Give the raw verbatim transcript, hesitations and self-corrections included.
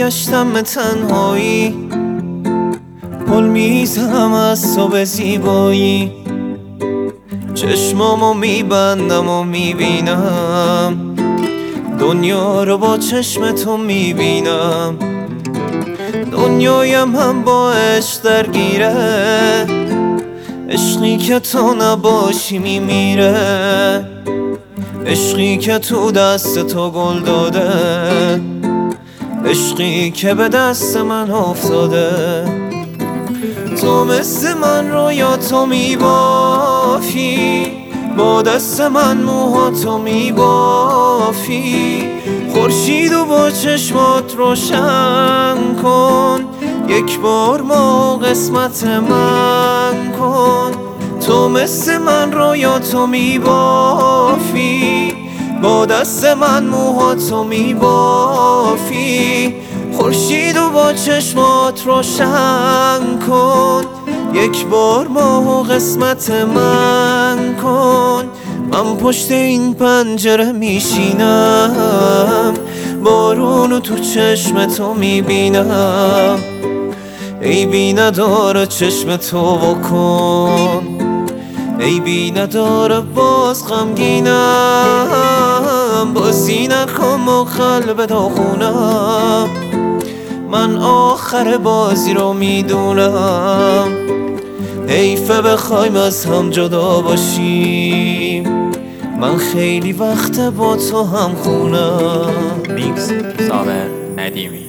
برگشتم به تنهایی، پل میزنم از تو به زیبایی. چشمامو میبندم و میبینم دنیا رو با چشم تو میبینم. دنیایم هم با عشق درگیره، عشقی که تو نباشی میمیره، عشقی که تو دست تو گل داده، عشقی که به دست من افتاده. تو مثل من رویا تو میبافی، با دست من موهاتو میبافی. خورشیدو با چشمات روشن کن، یک بار ما قسمت من کن. تو مثل من رویا تو میبافی، با دست من موهاتو میبافی. خورشیدو با چشمات روشن کن، یک بار ما قسمت من کن. من پشت این پنجره میشینم، بارونو تو چشم تو میبینم. ای بی نداره چشم تو بکن، ای بی نداره باز غمگینم. بازی نکن با قلب داغونم، من آخر بازی رو میدونم. حیفه بخوایم از هم جدا باشیم، من خیلی وقت با تو هم خونم. میکس صابر ندیمی.